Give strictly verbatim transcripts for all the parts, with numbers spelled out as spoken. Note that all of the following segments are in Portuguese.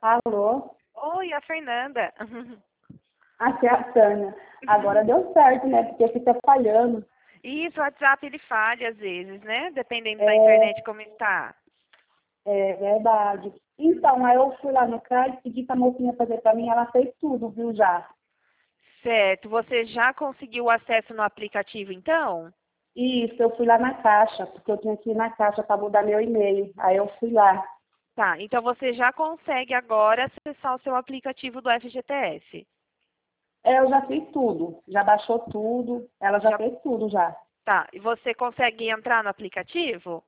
Alô? Oi, a Fernanda. Aqui é a Tânia. Agora deu certo, né? Porque fica falhando. Isso, o WhatsApp ele falha às vezes, né? Dependendo da É, internet como está. é verdade. Então, aí eu fui lá no C R A D, pedi pra mocinha fazer pra mim, ela fez tudo, viu, já. Certo. Você já conseguiu o acesso no aplicativo, então? Isso, eu fui lá na caixa, porque eu tinha que ir na caixa para mudar meu e-mail. Aí eu fui lá. Tá. Então você já consegue agora acessar o seu aplicativo do F G T S. É, eu já fiz tudo. Já baixou tudo. Ela já Já. fez tudo, já. Tá. E você consegue entrar no aplicativo?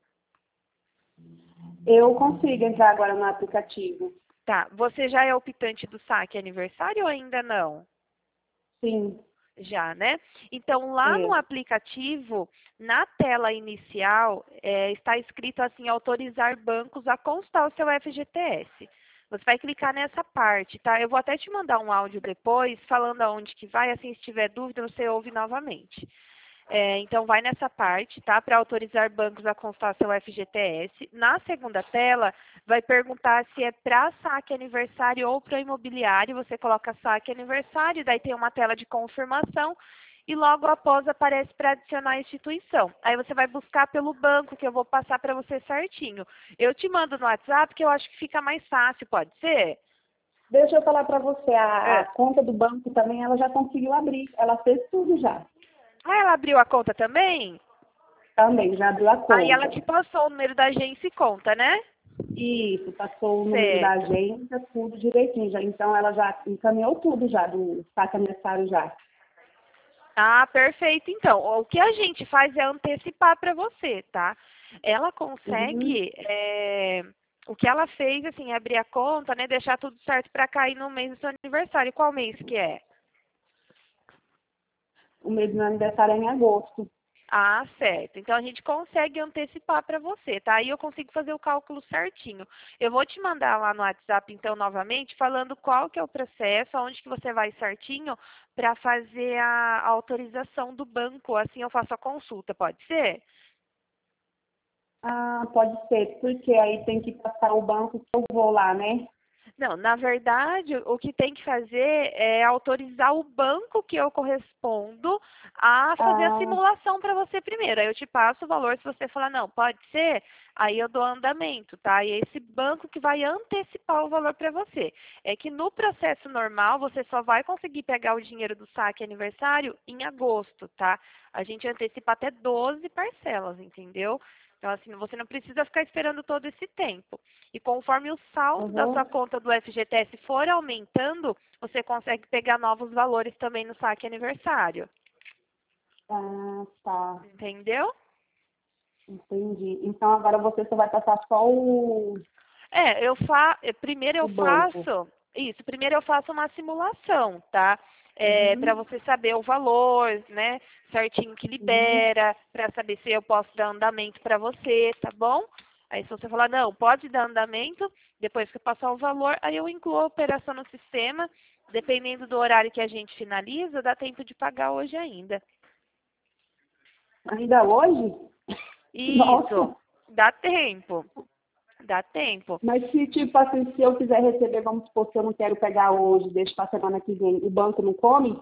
Eu consigo entrar agora no aplicativo. Tá. Você já é optante do saque aniversário ou ainda não? Sim, Já, né? Então, lá no é. aplicativo, na tela inicial, é, está escrito assim, autorizar bancos a constar o seu F G T S. Você vai clicar nessa parte, tá? Eu vou até te mandar um áudio depois, falando aonde que vai, assim, se tiver dúvida, você ouve novamente. É, então, vai nessa parte, tá? Para autorizar bancos a constar seu F G T S. Na segunda tela, vai perguntar se é para saque aniversário ou para imobiliário. Você coloca saque aniversário, daí tem uma tela de confirmação e logo após aparece para adicionar a instituição. Aí você vai buscar pelo banco, que eu vou passar para você certinho. Eu te mando no WhatsApp, que eu acho que fica mais fácil, pode ser? Deixa eu falar para você, a, a É. conta do banco também, ela já conseguiu abrir. Ela fez tudo já. Ah, ela abriu a conta também? Também, já abriu a Aí ela conta. te passou o número da agência e conta, né? Isso, passou o número da Certo. agência, tudo direitinho. Já. Então, ela já encaminhou tudo já, do saque aniversário já. Ah, perfeito. Então, o que a gente faz é antecipar para você, tá? Ela Uhum. consegue, é, o que ela fez, assim, é abrir a conta, né? Deixar tudo certo para cair no mês do seu aniversário. Qual mês que é? O mês do meu aniversário é em agosto. Ah, certo. Então a gente consegue antecipar para você, tá? Aí eu consigo fazer o cálculo certinho. Eu vou te mandar lá no WhatsApp, então, novamente, falando qual que é o processo, aonde que você vai certinho para fazer a autorização do banco. Assim eu faço a consulta, pode ser? Ah, pode ser, porque aí tem que passar o banco que eu vou lá, né? Não, na verdade, o que tem que fazer é autorizar o banco que eu correspondo a fazer a Ah, simulação para você primeiro. Aí eu te passo o valor, se você falar, não, pode ser, aí eu dou andamento, tá? E é esse banco que vai antecipar o valor para você. É que no processo normal, você só vai conseguir pegar o dinheiro do saque aniversário em agosto, tá? A gente antecipa até doze parcelas, entendeu? Então, assim, você não precisa ficar esperando todo esse tempo. E conforme o saldo da uhum. sua conta do F G T S for aumentando, você consegue pegar novos valores também no saque aniversário. Ah, tá. Entendeu? Entendi. Então agora você só vai passar só o, É, eu fa... eh, primeiro eu o banco. faço isso, primeiro eu faço uma simulação, tá? É, para Uhum, você saber o valor, né? Certinho que uhum. libera, para saber se eu posso dar andamento para você, tá bom? Aí se você falar, não, pode dar andamento, depois que eu passar o valor, aí eu incluo a operação no sistema, dependendo do horário que a gente finaliza, dá tempo de pagar hoje ainda. Ainda hoje? Isso, Nossa. dá tempo, dá tempo. Mas se, tipo assim, se eu quiser receber, vamos supor que eu não quero pegar hoje, deixa para semana que vem, o banco não come?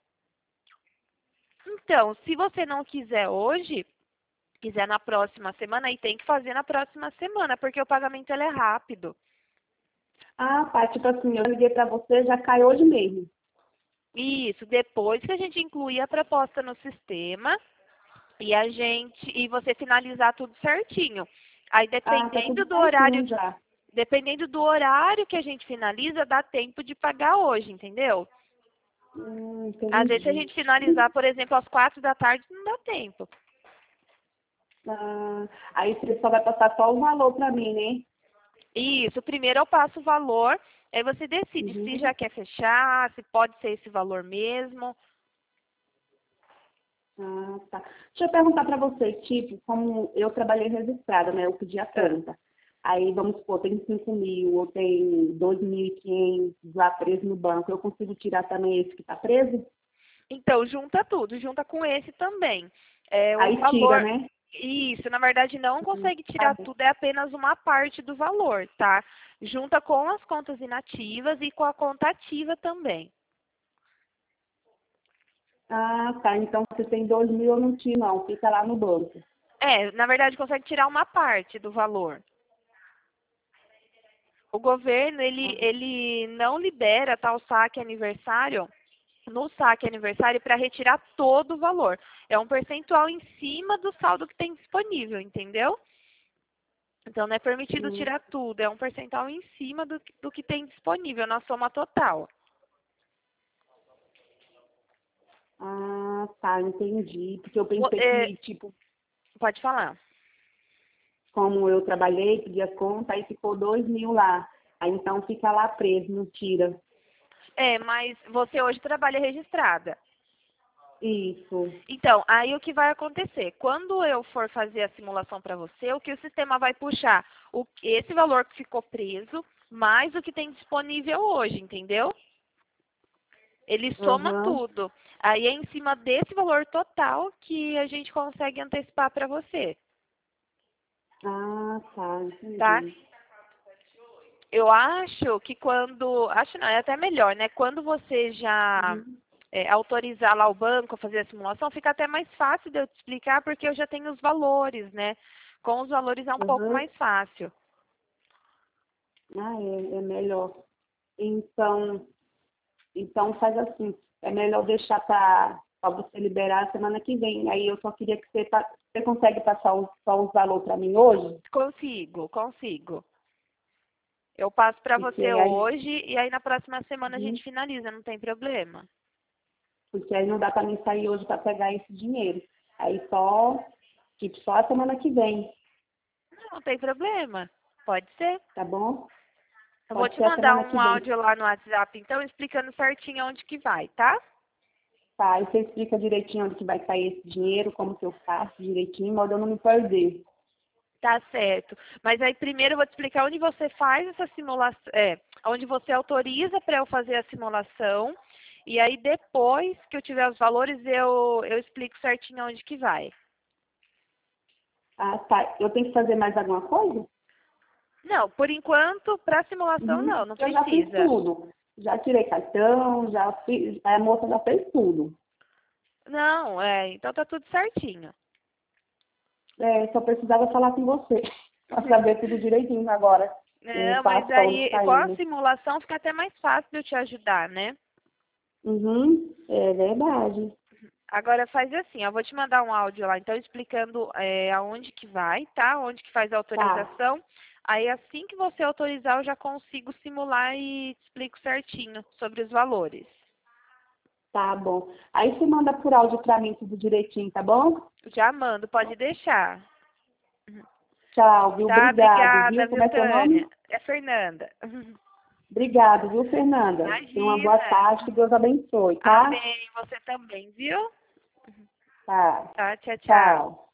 Então, se você não quiser hoje, quiser na próxima semana, aí tem que fazer na próxima semana, porque o pagamento ele é rápido. Ah, tá, tipo assim, eu liguei para você, já cai hoje mesmo. Isso, depois que a gente incluir a proposta no sistema e a gente e você finalizar tudo certinho. Aí Ah, tá dependendo tudo do horário, certinho já. dependendo do horário que a gente finaliza, dá tempo de pagar hoje, entendeu? Hum, Às vezes se a entendi. gente finalizar, por exemplo, às quatro da tarde, não dá tempo. Ah, aí você só vai passar só o valor para mim, né? Isso, primeiro eu passo o valor, aí você decide se Uhum. já quer fechar, se pode ser esse valor mesmo. Ah, tá. Deixa eu perguntar para você, tipo, como eu trabalhei registrada, né? Eu pedi a Ah, conta. Aí, vamos supor, tem cinco mil ou tem dois mil e quinhentos lá preso no banco. Eu consigo tirar também esse que está preso? então, junta tudo, junta com esse também. É, o Aí tira, valor, né? Isso, na verdade não consegue Tá tirar bom. tudo, é apenas uma parte do valor, tá? Junta com as contas inativas e com a conta ativa também. Ah, tá. Então, se tem dois mil, eu não tiro, não. Fica lá no banco. É, na verdade consegue tirar uma parte do valor. O governo, ele, ele não libera tal saque aniversário, no saque aniversário, para retirar todo o valor. É um percentual em cima do saldo que tem disponível, entendeu? Então, não é permitido Hum. tirar tudo, é um percentual em cima do, do que tem disponível na soma total. Ah, tá. Entendi. Porque eu Vo- pensei é, que, tipo, pode falar. como eu trabalhei, pedi a conta, aí ficou dois mil lá. Aí então fica lá preso, não tira. É, mas você hoje trabalha registrada. Isso. Então, aí o que vai acontecer? Quando eu for fazer a simulação para você, o que o sistema vai puxar? O, esse valor que ficou preso, mais o que tem disponível hoje, entendeu? Ele soma Aham. tudo. Aí é em cima desse valor total que a gente consegue antecipar para você, Ah, tá. tá? Entendi. Eu acho que quando... Acho não, é até melhor, né? Quando você já Uhum. é, autorizar lá o banco a fazer a simulação, fica até mais fácil de eu te explicar, porque eu já tenho os valores, né? Com os valores é um pouco Aham. mais fácil. Ah, é, é melhor. Então, então faz assim. É melhor deixar para você liberar semana que vem. Aí eu só queria que você, pa- você consegue passar os, só os valores para mim hoje? Consigo, consigo. Eu passo para Porque você aí, hoje e aí na próxima semana a uhum, gente finaliza, não tem problema. porque aí não dá para mim sair hoje para pegar esse dinheiro. Aí só, tipo, só a semana que vem, Não tem problema. Pode ser. tá bom? Eu vou Pode te ser a mandar semana um que vem. áudio lá no WhatsApp, então, explicando certinho onde que vai, tá? Tá, aí você explica direitinho onde que vai sair esse dinheiro, como que eu faço direitinho, mas eu não me perder. Tá certo. Mas aí primeiro eu vou te explicar onde você faz essa simulação, é, onde você autoriza para eu fazer a simulação. E aí depois que eu tiver os valores, eu, eu explico certinho onde que vai. Ah, tá. Eu tenho que fazer mais alguma coisa? Não, por enquanto, para simulação Uhum. não, não Eu já fiz precisa. tudo. Já tirei cartão, já fiz, a moça já fez tudo. Não, é, então tá tudo certinho. É, só precisava falar com você, para saber tudo direitinho agora, o Não, mas passo para onde aí está com a indo. simulação fica até mais fácil de eu te ajudar, né? Uhum, é verdade. Agora faz assim, eu vou te mandar um áudio lá, então explicando é, aonde que vai, tá? Onde que faz a Tá, autorização. Aí assim que você autorizar, eu já consigo simular e te explico certinho sobre os valores. tá bom. Aí você manda por áudio para mim tudo direitinho, tá bom? Já mando, pode deixar. Tchau, viu? Tá? Obrigado, Obrigada, viu? Como viu, é seu Tânia? nome? É Fernanda. Obrigado, viu, Fernanda? Tenha uma boa Imagina. tarde, que Deus abençoe, tá? Amém. Você também, viu? Tá. Tá, tchau, tchau. Tchau.